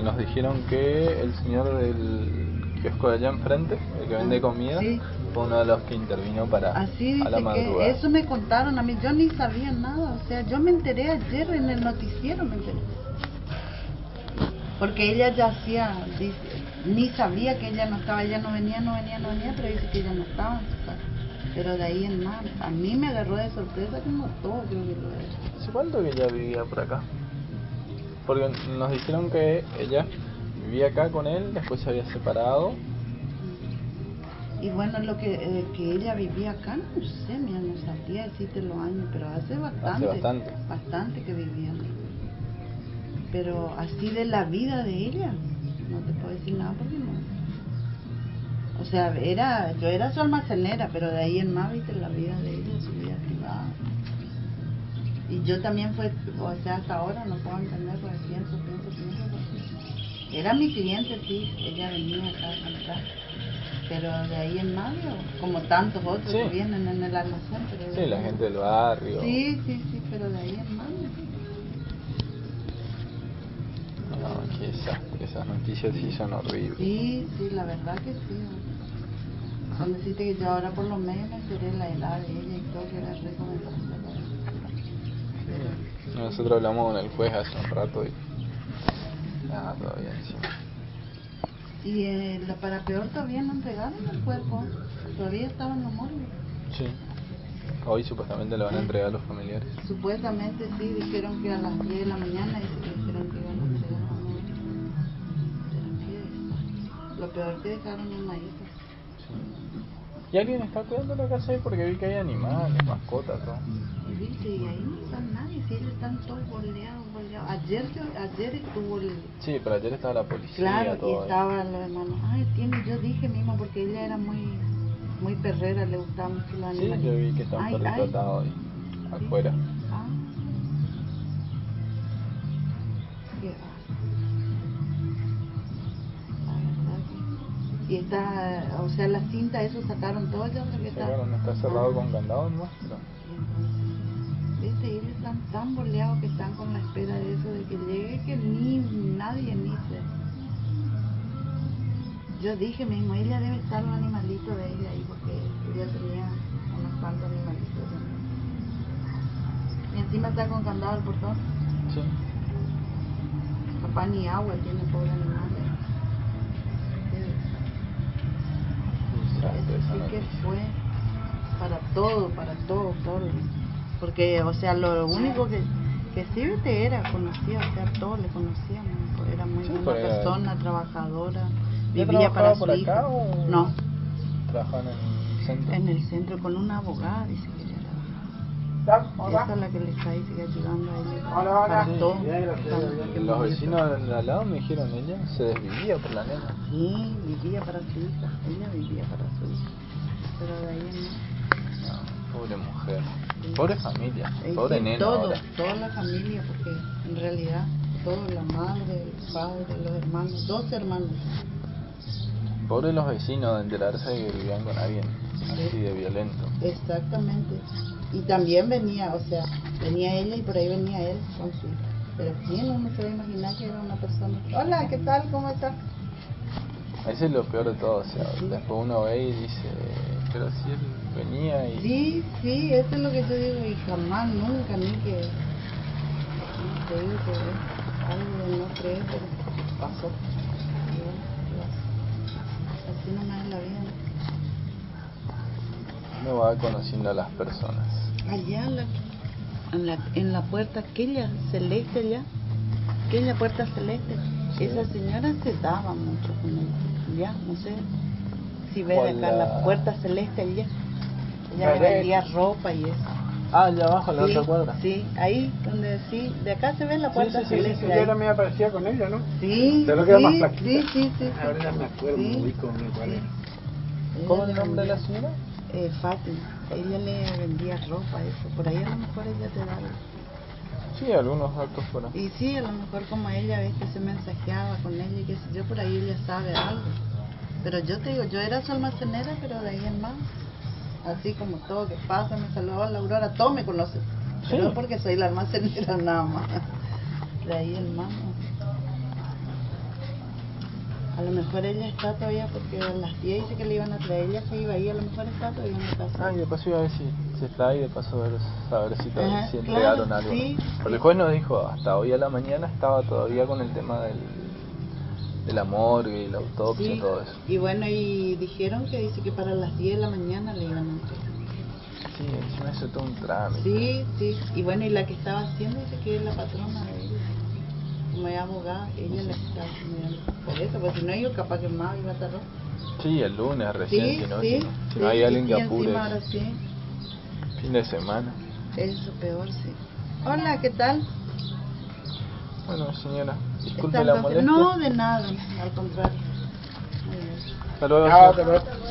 nos dijeron que el señor del kiosco de allá enfrente, el que vende comida, sí, fue uno de los que intervino para así a dice la que madrugada. eso me contaron a mí, yo ni sabía nada, o sea, yo me enteré ayer en el noticiero, me enteré. Porque ella ya hacía, dice, ni sabía que ella no estaba, ella no venía, pero dice que ella no estaba en su casa. Pero de ahí en más, a mí me agarró de sorpresa como todo, creo que lo de... ¿Hace cuánto que ella vivía por acá? Porque nos dijeron que ella vivía acá con él, después se había separado. Y bueno, lo que ella vivía acá, no sé, mira, no sabría decirte los años, pero hace bastante que vivían. Pero así de la vida de ella, no te puedo decir nada porque no. O sea, yo era su almacenera, pero de ahí en más, viste, la vida de ella, su vida privada. Y yo también o sea, hasta ahora no puedo entender, porque pienso, porque era mi cliente, sí, ella venía acá a comprar. Pero de ahí en más, como tantos otros Sí. que vienen en el almacén. Pero Sí, la gente del barrio. Sí, pero de ahí en más. No, qué desastre, esas noticias sí son horribles. Sí, la verdad que sí. Con decirte que yo ahora por lo menos me enteré la edad de ella y todo, que era re jovencita. Sí. Nosotros hablamos con el juez hace un rato y nada, todavía encima. Y para peor todavía no entregaron el cuerpo, todavía estaba en la morgue. Sí. Hoy supuestamente lo van a entregar a los familiares. Supuestamente sí, dijeron que a las 10 de la mañana dijeron que iban a entregar a uno. Pero qué desastre. Lo peor que dejaron una hija. Sí. ¿Y alguien está cuidando la casa ahí? Porque vi que hay animales, mascotas, todo. Y viste, y ahí no está nadie, si ellos están todos boleados. Ayer estuvo el... Sí, pero ayer estaba la policía, Claro, todo y ahí. estaban los hermanos. Yo dije mismo, porque ella era muy perrera, le gustaba mucho los Sí, animales. yo vi que está un perrito atado ahí, afuera. Ah, qué va. La verdad que... Y está, o sea, la cinta, eso sacaron todo ya, porque Está cerrado con candado nomás, pero... Y entonces, viste, y ellos están tan boleados que están con la espera de eso, de que llegue, que ni nadie ni se... Yo dije mismo, ella debe estar los animalitos de ella ahí, porque ella tenía unos cuantos animalitos. Y encima está con candado el portón. Sí. Capaz ni agua tiene, pobre animal. Eso sí que fue para todo. Porque, o sea, lo único que sí, viste, era conocía, o sea, todos le conocíamos. Era muy buena persona, trabajadora, vivía para su hija. Acá o No, trabajaba en el centro? en el centro con una abogada, dice que ella trabajaba. Esa es la que le está ayudando a ella para todo. Los vecinos de al lado me dijeron, ella se desvivía por la nena. Sí, vivía para su hija, ella vivía para su hija, pero de ahí no. No, pobre mujer, pobre familia, pobre Sí, nena ahora. toda la familia, porque en realidad, toda la madre, el padre, los hermanos, 12 hermanos. Pobre los vecinos de enterarse de que vivían con alguien así de violento. Exactamente. Y también venía, o sea, venía ella y por ahí venía él con su hija. Pero ¿quién uno se va a imaginar que era una persona? Hola, ¿qué tal? ¿Cómo está? Ese es lo peor de todo, o sea, después uno ve y dice, pero si él venía y... Sí, eso es lo que yo digo, y jamás, nunca, ni que... No te digo que es algo de no creer, pero pasó. Y bueno, así nomás es la vida, ¿no? Uno va conociendo a las personas. Allá en la puerta, aquella celeste allá, aquella puerta celeste, ¿sí? Esa señora se daba mucho con ella, ya, no sé si ves de acá la puerta celeste allá, ella vendía ropa y eso. Ah, allá abajo, en la otra cuadra. Sí, ahí donde de acá se ve la puerta celeste. Sí, yo también aparecía con ella, ¿no? Sí, pero que era más flaquita. Sí. Ahora ya me acuerdo, me ubico, cuál era. ¿Cómo es el nombre de la señora? Fátima. Ella le vendía ropa, eso. Por ahí a lo mejor ella te da. Sí, algunos datos por ahí. Y sí, a lo mejor como ella, ves que se mensajeaba con ella y qué sé yo, por ahí ella sabe algo. Pero yo te digo, yo era su almacenera, pero de ahí en más. Así como todo que pasa, me saludaba la Aurora, todo me conoce. Pero porque soy la almacenera nada más. De ahí en más. lo mejor ella está todavía porque a las 10 dice que le iban a traer, ella se iba ahí, a lo mejor está todavía en la casa. Y de paso iba a ver si está ahí, de paso a ver si, Ajá, si entregaron claro, algo. sí, Porque sí. el juez nos dijo, hasta hoy a la mañana estaba todavía con el tema de la morgue y la autopsia y Sí, todo eso. y bueno, y dijeron que dice que para las 10 de la mañana le iban a entregar. Sí, encima eso es todo un trámite. Sí, sí, y bueno, y la que estaba haciendo dice que es la patrona de ella. Como es abogada, ella es la que estaba haciendo. Por eso, pues si no, yo capaz que más iba a tardar. Sí, el lunes recién, Sí, si no, sí, si no hay alguien y que sí, apure. encima ahora sí. Fin de semana. Eso peor, sí. Hola, ¿qué tal? Bueno, señora, disculpe ¿Están la molestia. No, de nada, al contrario. Muy bien. Hasta luego, Chao, señor. hasta luego.